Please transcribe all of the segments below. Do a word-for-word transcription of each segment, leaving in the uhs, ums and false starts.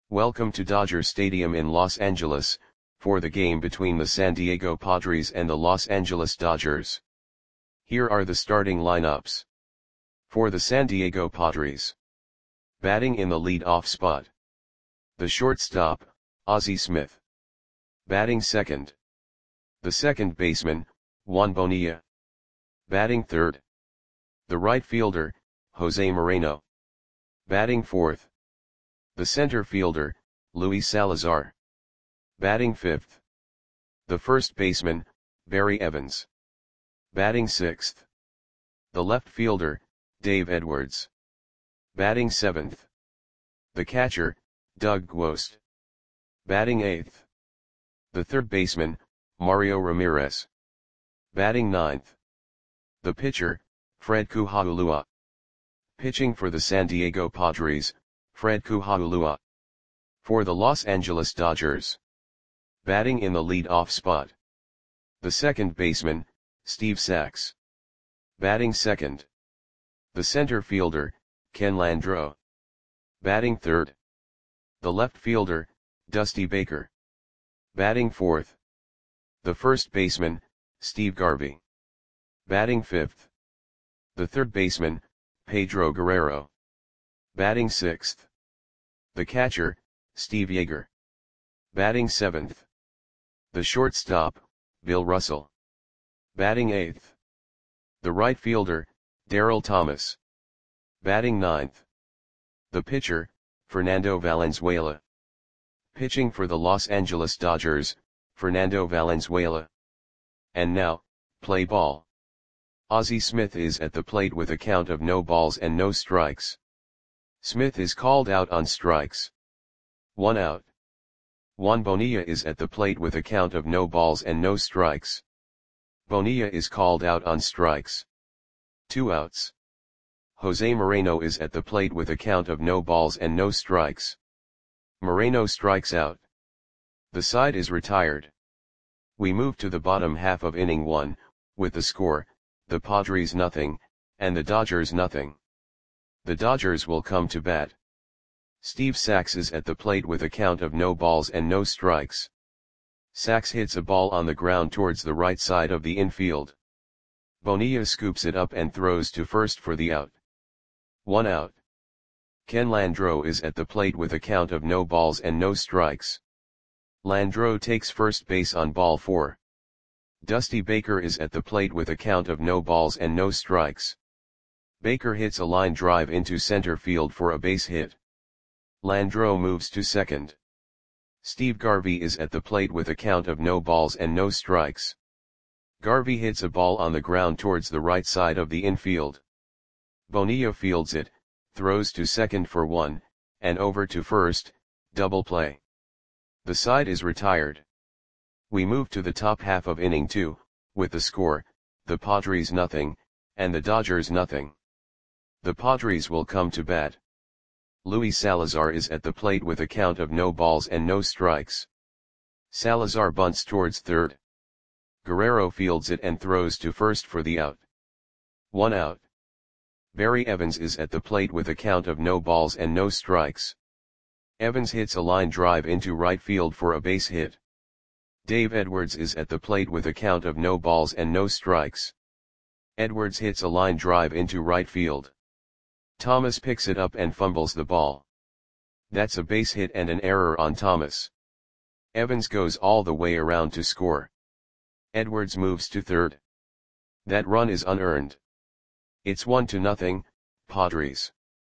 Welcome to Dodger Stadium in Los Angeles, for the game between the San Diego Padres and the Los Angeles Dodgers. Here are the starting lineups. For the San Diego Padres. Batting in the lead-off spot. The shortstop, Ozzie Smith. Batting second. The second baseman, Juan Bonilla. Batting third. The right fielder, Jose Moreno. Batting fourth. The center fielder, Luis Salazar. Batting fifth. The first baseman, Barry Evans. Batting sixth. The left fielder, Dave Edwards. Batting seventh. The catcher, Doug Gwost. Batting eighth. The third baseman, Mario Ramirez. Batting ninth. The pitcher, Fred Kuhaulua. Pitching for the San Diego Padres, Fred Kuhaulua. For the Los Angeles Dodgers. Batting in the lead-off spot. The second baseman, Steve Sax. Batting second. The center fielder, Ken Landreaux. Batting third. The left fielder, Dusty Baker. Batting fourth. The first baseman, Steve Garvey. Batting fifth. The third baseman, Pedro Guerrero. Batting sixth. The catcher, Steve Yeager. Batting seventh. The shortstop, Bill Russell. Batting eighth. The right fielder, Darryl Thomas. Batting ninth. The pitcher, Fernando Valenzuela. Pitching for the Los Angeles Dodgers, Fernando Valenzuela. And now, play ball. Ozzie Smith is at the plate with a count of no balls and no strikes. Smith is called out on strikes. One out. Juan Bonilla is at the plate with a count of no balls and no strikes. Bonilla is called out on strikes. Two outs. Jose Moreno is at the plate with a count of no balls and no strikes. Moreno strikes out. The side is retired. We move to the bottom half of inning one, with the score, the Padres nothing, and the Dodgers nothing. The Dodgers will come to bat. Steve Sax is at the plate with a count of no balls and no strikes. Sax hits a ball on the ground towards the right side of the infield. Bonilla scoops it up and throws to first for the out. One out. Ken Landreaux is at the plate with a count of no balls and no strikes. Landreaux takes first base on ball four. Dusty Baker is at the plate with a count of no balls and no strikes. Baker hits a line drive into center field for a base hit. Landreaux moves to second. Steve Garvey is at the plate with a count of no balls and no strikes. Garvey hits a ball on the ground towards the right side of the infield. Bonilla fields it, throws to second for one, and over to first, double play. The side is retired. We move to the top half of inning two, with the score, the Padres nothing, and the Dodgers nothing. The Padres will come to bat. Luis Salazar is at the plate with a count of no balls and no strikes. Salazar bunts towards third. Guerrero fields it and throws to first for the out. One out. Barry Evans is at the plate with a count of no balls and no strikes. Evans hits a line drive into right field for a base hit. Dave Edwards is at the plate with a count of no balls and no strikes. Edwards hits a line drive into right field. Thomas picks it up and fumbles the ball. That's a base hit and an error on Thomas. Evans goes all the way around to score. Edwards moves to third. That run is unearned. It's one to nothing, Padres.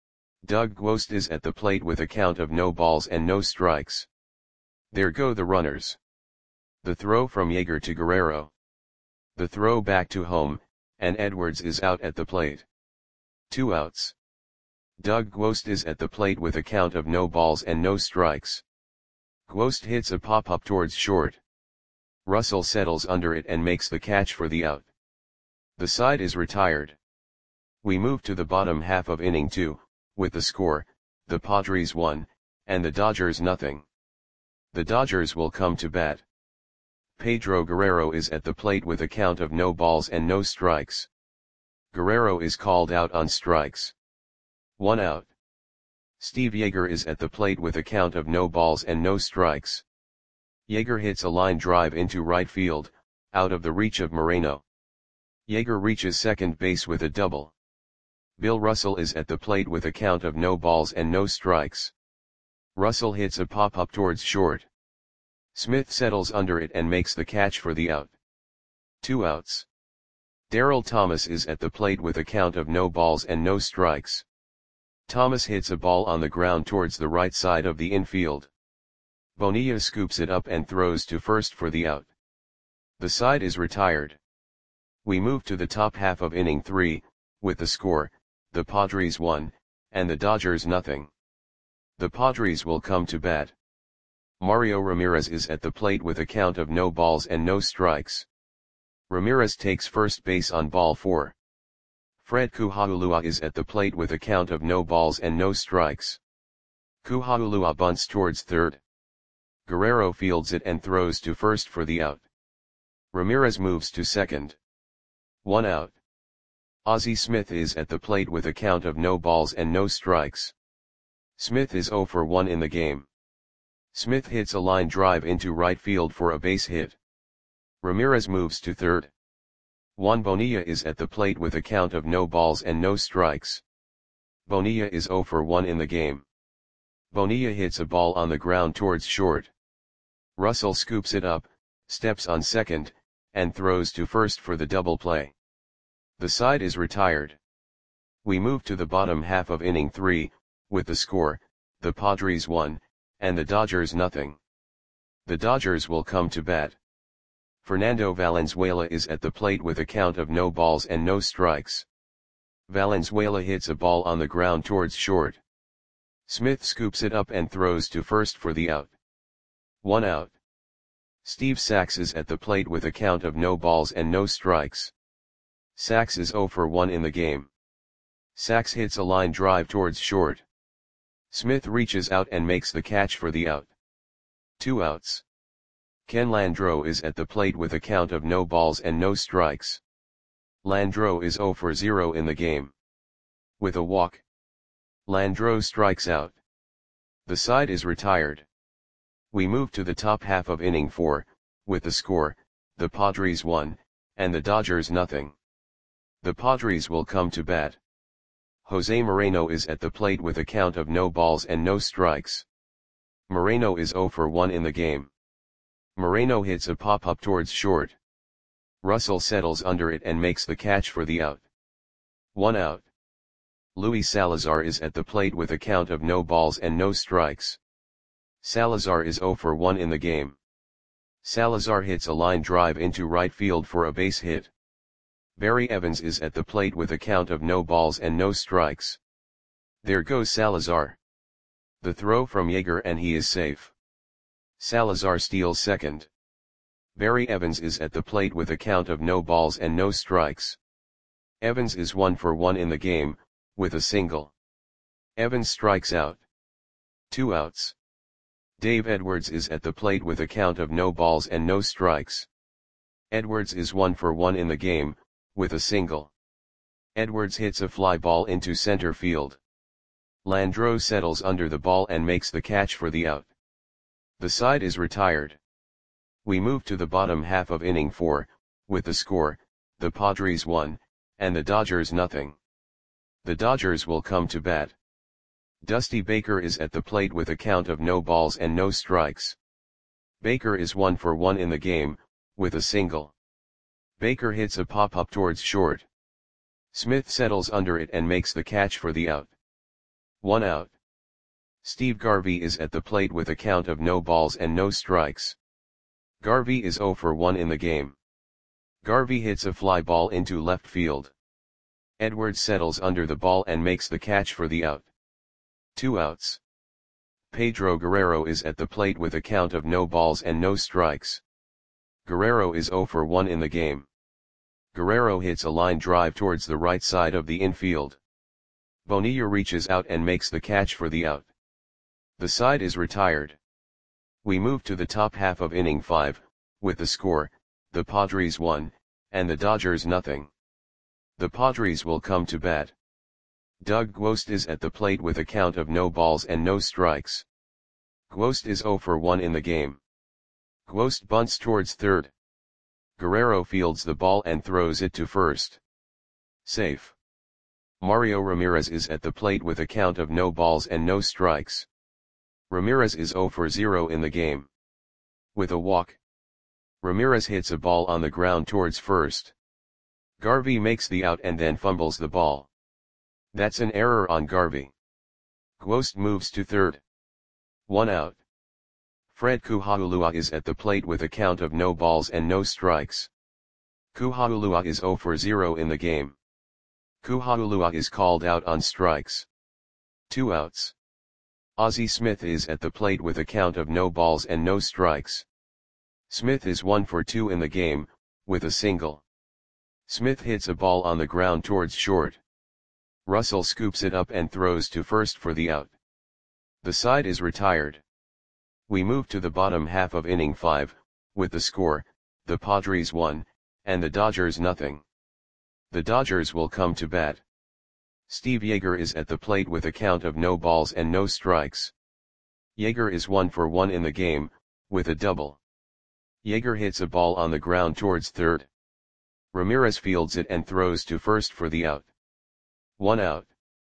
Doug Gwost is at the plate with a count of no balls and no strikes. There go the runners. The throw from Yeager to Guerrero. The throw back to home, and Edwards is out at the plate. Two outs. Doug Gwost is at the plate with a count of no balls and no strikes. Gwost hits a pop-up towards short. Russell settles under it and makes the catch for the out. The side is retired. We move to the bottom half of inning two, with the score, the Padres one, and the Dodgers nothing. The Dodgers will come to bat. Pedro Guerrero is at the plate with a count of no balls and no strikes. Guerrero is called out on strikes. One out. Steve Yeager is at the plate with a count of no balls and no strikes. Yeager hits a line drive into right field, out of the reach of Moreno. Yeager reaches second base with a double. Bill Russell is at the plate with a count of no balls and no strikes. Russell hits a pop-up towards short. Smith settles under it and makes the catch for the out. Two outs. Darryl Thomas is at the plate with a count of no balls and no strikes. Thomas hits a ball on the ground towards the right side of the infield. Bonilla scoops it up and throws to first for the out. The side is retired. We move to the top half of inning three, with the score, the Padres one, and the Dodgers nothing. The Padres will come to bat. Mario Ramirez is at the plate with a count of no balls and no strikes. Ramirez takes first base on ball four. Fred Kuhahulua is at the plate with a count of no balls and no strikes. Kuhahulua bunts towards third. Guerrero fields it and throws to first for the out. Ramirez moves to second. One out. Ozzie Smith is at the plate with a count of no balls and no strikes. Smith is zero for one in the game. Smith hits a line drive into right field for a base hit. Ramirez moves to third. Juan Bonilla is at the plate with a count of no balls and no strikes. Bonilla is zero for one in the game. Bonilla hits a ball on the ground towards short. Russell scoops it up, steps on second, and throws to first for the double play. The side is retired. We move to the bottom half of inning three, with the score, the Padres one, and the Dodgers nothing. The Dodgers will come to bat. Fernando Valenzuela is at the plate with a count of no balls and no strikes. Valenzuela hits a ball on the ground towards short. Smith scoops it up and throws to first for the out. One out. Steve Sax is at the plate with a count of no balls and no strikes. Sax is zero for one in the game. Sax hits a line drive towards short. Smith reaches out and makes the catch for the out. Two outs. Ken Landreau is at the plate with a count of no balls and no strikes. Landreau is zero for zero in the game. With a walk, Landreau strikes out. The side is retired. We move to the top half of inning four, with the score, the Padres one, and the Dodgers nothing. The Padres will come to bat. Jose Moreno is at the plate with a count of no balls and no strikes. Moreno is zero for one in the game. Moreno hits a pop-up towards short. Russell settles under it and makes the catch for the out. One out. Luis Salazar is at the plate with a count of no balls and no strikes. Salazar is zero for one in the game. Salazar hits a line drive into right field for a base hit. Barry Evans is at the plate with a count of no balls and no strikes. There goes Salazar. The throw from Yeager and he is safe. Salazar steals second. Barry Evans is at the plate with a count of no balls and no strikes. Evans is one for one in the game, with a single. Evans strikes out. Two outs. Dave Edwards is at the plate with a count of no balls and no strikes. Edwards is one for one in the game, with a single. Edwards hits a fly ball into center field. Landreau settles under the ball and makes the catch for the out. The side is retired. We move to the bottom half of inning four, with the score, the Padres one, and the Dodgers nothing. The Dodgers will come to bat. Dusty Baker is at the plate with a count of no balls and no strikes. Baker is one for one in the game, with a single. Baker hits a pop-up towards short. Smith settles under it and makes the catch for the out. One out. Steve Garvey is at the plate with a count of no balls and no strikes. Garvey is zero for one in the game. Garvey hits a fly ball into left field. Edwards settles under the ball and makes the catch for the out. Two outs. Pedro Guerrero is at the plate with a count of no balls and no strikes. Guerrero is zero for one in the game. Guerrero hits a line drive towards the right side of the infield. Bonilla reaches out and makes the catch for the out. The side is retired. We move to the top half of inning five, with the score, the Padres one, and the Dodgers nothing. The Padres will come to bat. Doug Gwost is at the plate with a count of no balls and no strikes. Gwost is zero for one in the game. Gwost bunts towards third. Guerrero fields the ball and throws it to first. Safe. Mario Ramirez is at the plate with a count of no balls and no strikes. Ramirez is zero for zero in the game. With a walk, Ramirez hits a ball on the ground towards first. Garvey makes the out and then fumbles the ball. That's an error on Garvey. Gwost moves to third. One out. Fred Kuhaulua is at the plate with a count of no balls and no strikes. Kuhaulua is zero for zero in the game. Kuhaulua is called out on strikes. Two outs. Ozzie Smith is at the plate with a count of no balls and no strikes. Smith is one for two in the game, with a single. Smith hits a ball on the ground towards short. Russell scoops it up and throws to first for the out. The side is retired. We move to the bottom half of inning five, with the score, the Padres one, and the Dodgers nothing. The Dodgers will come to bat. Steve Yeager is at the plate with a count of no balls and no strikes. Yeager is one for one in the game, with a double. Yeager hits a ball on the ground towards third. Ramirez fields it and throws to first for the out. One out.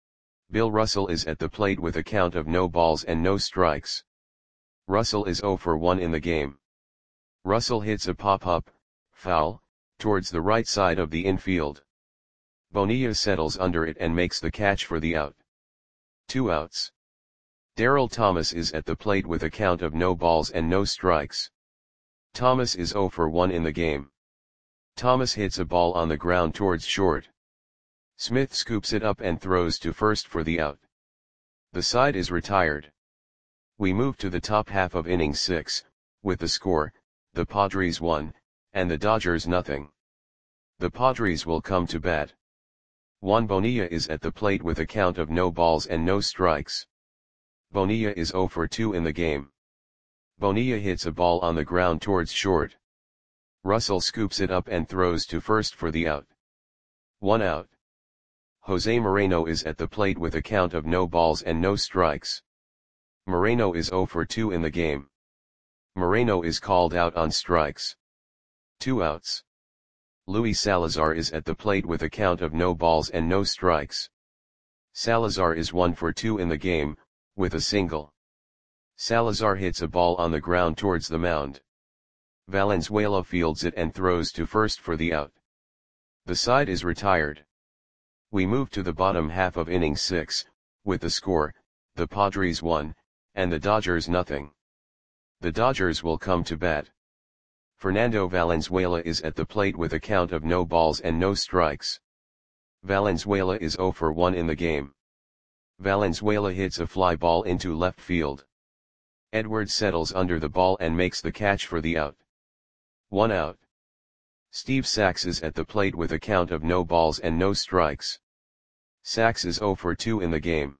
Bill Russell is at the plate with a count of no balls and no strikes. Russell is zero for one in the game. Russell hits a pop-up, foul, towards the right side of the infield. Bonilla settles under it and makes the catch for the out. Two outs. Darrell Thomas is at the plate with a count of no balls and no strikes. Thomas is zero for one in the game. Thomas hits a ball on the ground towards short. Smith scoops it up and throws to first for the out. The side is retired. We move to the top half of inning six, with the score, the Padres one, and the Dodgers nothing. The Padres will come to bat. Juan Bonilla is at the plate with a count of no balls and no strikes. Bonilla is zero for two in the game. Bonilla hits a ball on the ground towards short. Russell scoops it up and throws to first for the out. One out. Jose Moreno is at the plate with a count of no balls and no strikes. Moreno is zero for two in the game. Moreno is called out on strikes. Two outs. Luis Salazar is at the plate with a count of no balls and no strikes. Salazar is one for two in the game, with a single. Salazar hits a ball on the ground towards the mound. Valenzuela fields it and throws to first for the out. The side is retired. We move to the bottom half of inning six, with the score, the Padres one, and the Dodgers nothing. The Dodgers will come to bat. Fernando Valenzuela is at the plate with a count of no balls and no strikes. Valenzuela is zero for one in the game. Valenzuela hits a fly ball into left field. Edwards settles under the ball and makes the catch for the out. One out. Steve Sax is at the plate with a count of no balls and no strikes. Sax is zero for two in the game.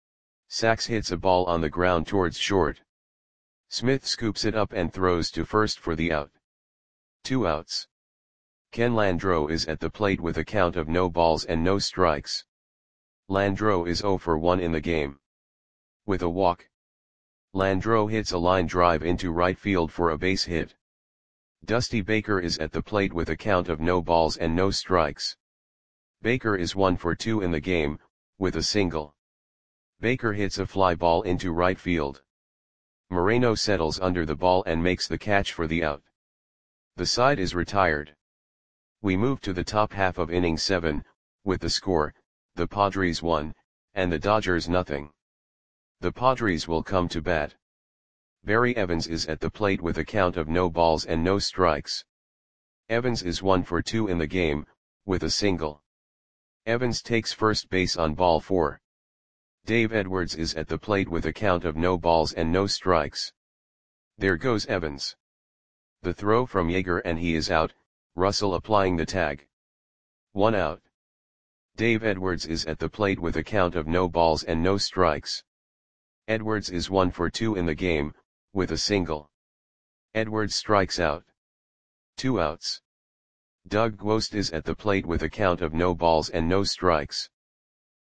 Sax hits a ball on the ground towards short. Smith scoops it up and throws to first for the out. Two outs. Ken Landreau is at the plate with a count of no balls and no strikes. Landreau is zero for one in the game. With a walk, Landreau hits a line drive into right field for a base hit. Dusty Baker is at the plate with a count of no balls and no strikes. Baker is one for two in the game, with a single. Baker hits a fly ball into right field. Moreno settles under the ball and makes the catch for the out. The side is retired. We move to the top half of inning seven, with the score, the Padres one, and the Dodgers nothing. The Padres will come to bat. Barry Evans is at the plate with a count of no balls and no strikes. Evans is one for two in the game, with a single. Evans takes first base on ball four. Dave Edwards is at the plate with a count of no balls and no strikes. There goes Evans. The throw from Yeager and he is out, Russell applying the tag. One out. Dave Edwards is at the plate with a count of no balls and no strikes. Edwards is one for two in the game, with a single. Edwards strikes out. Two outs. Doug Gwost is at the plate with a count of no balls and no strikes.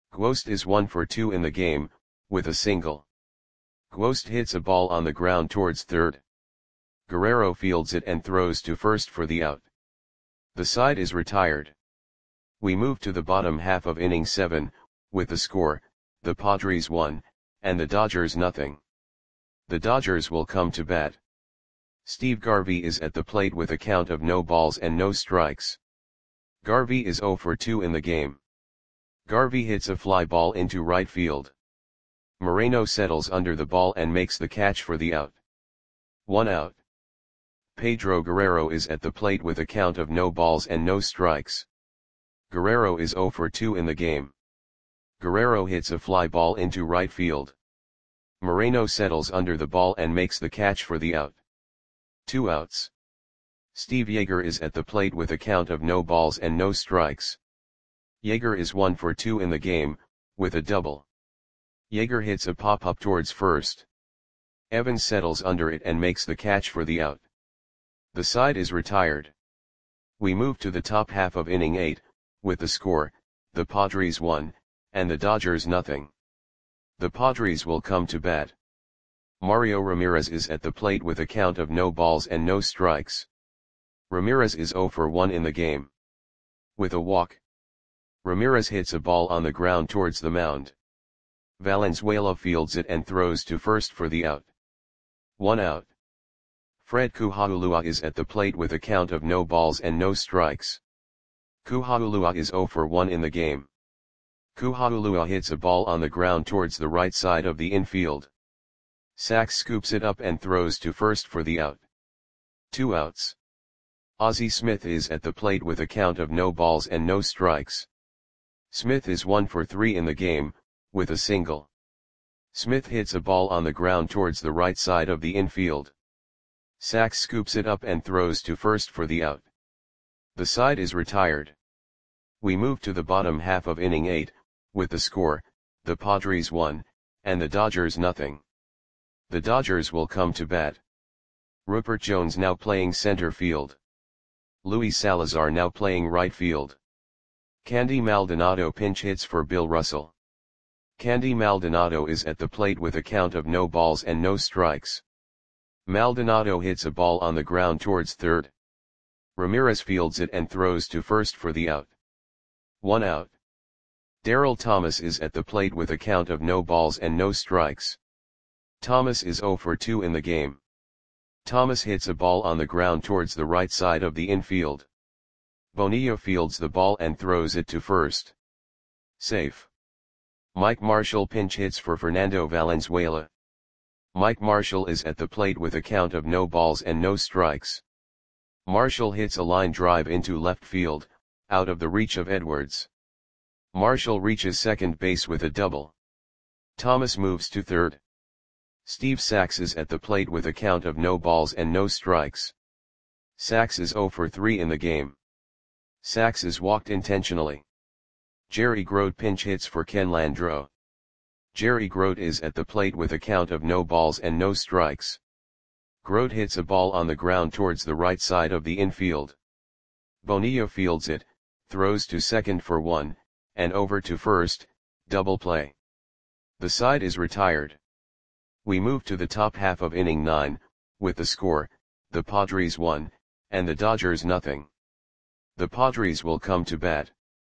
Gwost is one for two in the game, with a single. Gwost hits a ball on the ground towards third. Guerrero fields it and throws to first for the out. The side is retired. We move to the bottom half of inning seven, with the score, the Padres one, and the Dodgers nothing. The Dodgers will come to bat. Steve Garvey is at the plate with a count of no balls and no strikes. Garvey is zero for two in the game. Garvey hits a fly ball into right field. Moreno settles under the ball and makes the catch for the out. One out. Pedro Guerrero is at the plate with a count of no balls and no strikes. Guerrero is zero for two in the game. Guerrero hits a fly ball into right field. Moreno settles under the ball and makes the catch for the out. Two outs. Steve Yeager is at the plate with a count of no balls and no strikes. Yeager is one for two in the game, with a double. Yeager hits a pop-up towards first. Evans settles under it and makes the catch for the out. The side is retired. We move to the top half of inning eight, with the score, the Padres one, and the Dodgers nothing. The Padres will come to bat. Mario Ramirez is at the plate with a count of no balls and no strikes. Ramirez is zero for one in the game. With a walk. Ramirez hits a ball on the ground towards the mound. Valenzuela fields it and throws to first for the out. One out. Fred Kuhaulua is at the plate with a count of no balls and no strikes. Kuhaulua is zero for one in the game. Kuhaulua hits a ball on the ground towards the right side of the infield. Sachs scoops it up and throws to first for the out. Two outs. Ozzie Smith is at the plate with a count of no balls and no strikes. Smith is one for three in the game, with a single. Smith hits a ball on the ground towards the right side of the infield. Sachs scoops it up and throws to first for the out. The side is retired. We move to the bottom half of inning eight, with the score, the Padres one, and the Dodgers nothing. The Dodgers will come to bat. Rupert Jones now playing center field. Luis Salazar now playing right field. Candy Maldonado pinch hits for Bill Russell. Candy Maldonado is at the plate with a count of no balls and no strikes. Maldonado hits a ball on the ground towards third. Ramirez fields it and throws to first for the out. One out. Darryl Thomas is at the plate with a count of no balls and no strikes. Thomas is zero for two in the game. Thomas hits a ball on the ground towards the right side of the infield. Bonilla fields the ball and throws it to first. Safe. Mike Marshall pinch hits for Fernando Valenzuela. Mike Marshall is at the plate with a count of no balls and no strikes. Marshall hits a line drive into left field, out of the reach of Edwards. Marshall reaches second base with a double. Thomas moves to third. Steve Sachs is at the plate with a count of no balls and no strikes. Sachs is zero for three in the game. Sachs is walked intentionally. Jerry Grote pinch hits for Ken Landreau. Jerry Grote is at the plate with a count of no balls and no strikes. Grote hits a ball on the ground towards the right side of the infield. Bonilla fields it, throws to second for one, and over to first, double play. The side is retired. We move to the top half of inning nine, with the score, the Padres one, and the Dodgers nothing. The Padres will come to bat.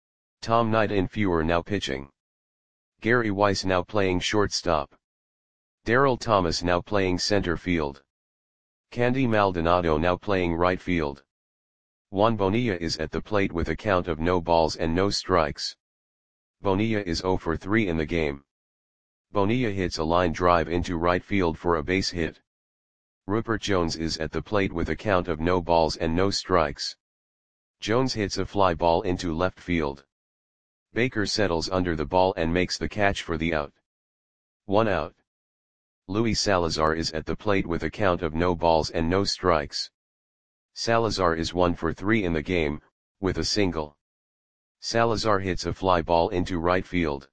Tom Knight and Fewer now pitching. Gary Weiss now playing shortstop. Darryl Thomas now playing center field. Candy Maldonado now playing right field. Juan Bonilla is at the plate with a count of no balls and no strikes. Bonilla is zero for three in the game. Bonilla hits a line drive into right field for a base hit. Rupert Jones is at the plate with a count of no balls and no strikes. Jones hits a fly ball into left field. Baker settles under the ball and makes the catch for the out. One out. Luis Salazar is at the plate with a count of no balls and no strikes. Salazar is one for three in the game, with a single. Salazar hits a fly ball into right field.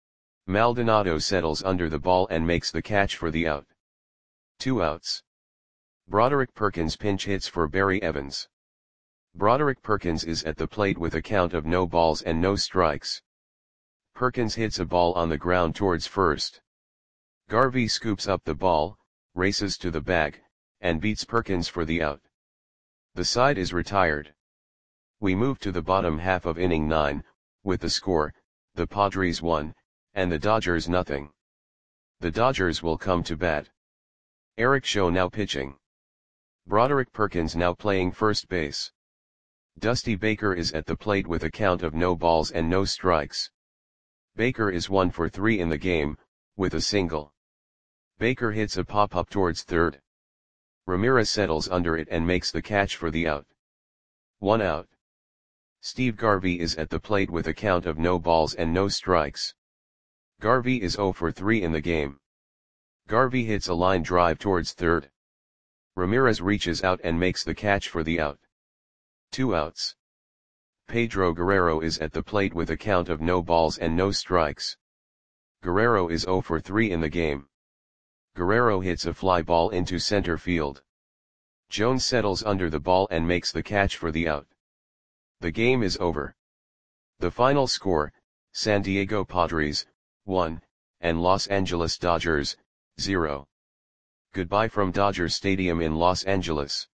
Maldonado settles under the ball and makes the catch for the out. Two outs. Broderick Perkins pinch hits for Barry Evans. Broderick Perkins is at the plate with a count of no balls and no strikes. Perkins hits a ball on the ground towards first. Garvey scoops up the ball, races to the bag, and beats Perkins for the out. The side is retired. We move to the bottom half of inning nine, with the score, the Padres one, and the Dodgers nothing. The Dodgers will come to bat. Eric Show now pitching. Broderick Perkins now playing first base. Dusty Baker is at the plate with a count of no balls and no strikes. Baker is one for three in the game, with a single. Baker hits a pop-up towards third. Ramirez settles under it and makes the catch for the out. One out. Steve Garvey is at the plate with a count of no balls and no strikes. Garvey is zero for three in the game. Garvey hits a line drive towards third. Ramirez reaches out and makes the catch for the out. Two outs. Pedro Guerrero is at the plate with a count of no balls and no strikes. Guerrero is zero for three in the game. Guerrero hits a fly ball into center field. Jones settles under the ball and makes the catch for the out. The game is over. The final score, San Diego Padres, one, and Los Angeles Dodgers, zero. Goodbye from Dodger Stadium in Los Angeles.